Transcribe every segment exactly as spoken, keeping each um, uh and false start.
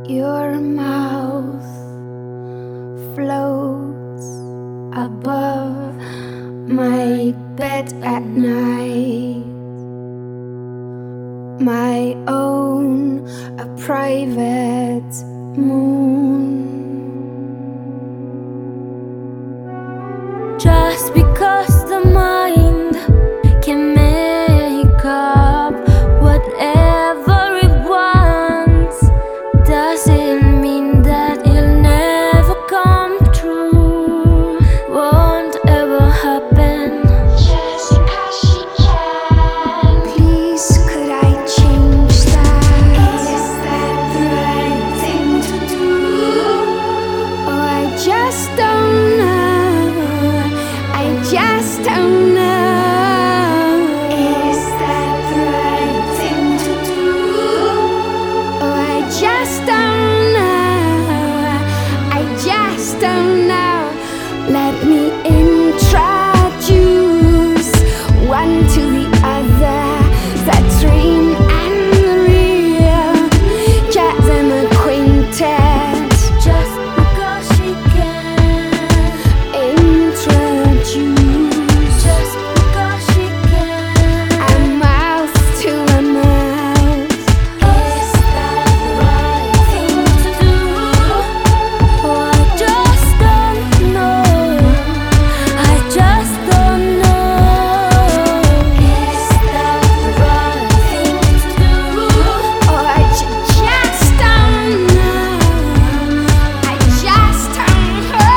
Your mouth floats above my bed at night, my own, a private moon. Just because the mind can make up whatever it wants doesn't mean that it'll never come true, won't ever happen. Just because she can. Please, could I change that? Is that the right thing to do? Oh, I just don't know. I just don't know. Is that the right thing to do? Oh, I just don't know. I just don't know. Let me introduce one to the other, that dream and the real. Just an acquaintance. Just because she can. Introduce Just because she can. a mouth to a mouth. Is that the right thing to do? Oh, I just don't know. I just don't know. Is that the right thing to do? Oh, I ju- just don't know. I just don't know.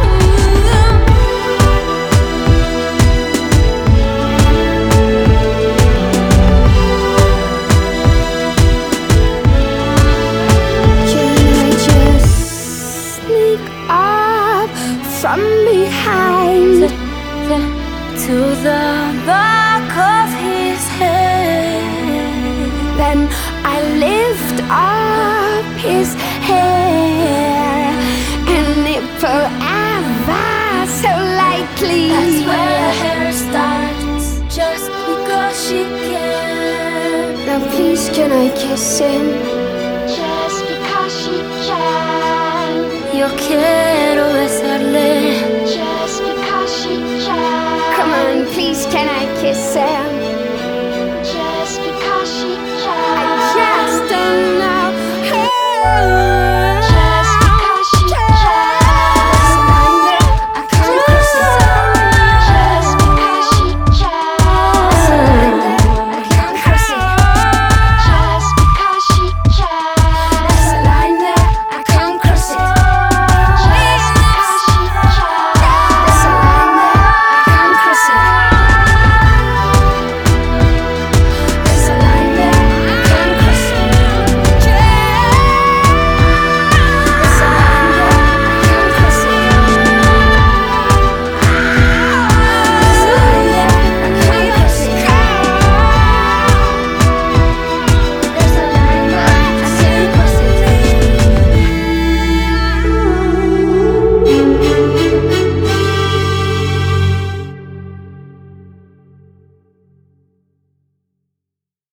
Can I just sneak up from behind? To the back of his head. Then I lift up his hair and it forever so lightly. That's where the hair starts. Just because she can. Now please, can I kiss him? Just because she can. Yo quiero besarle. Just because she can. Come on, please, can I kiss him?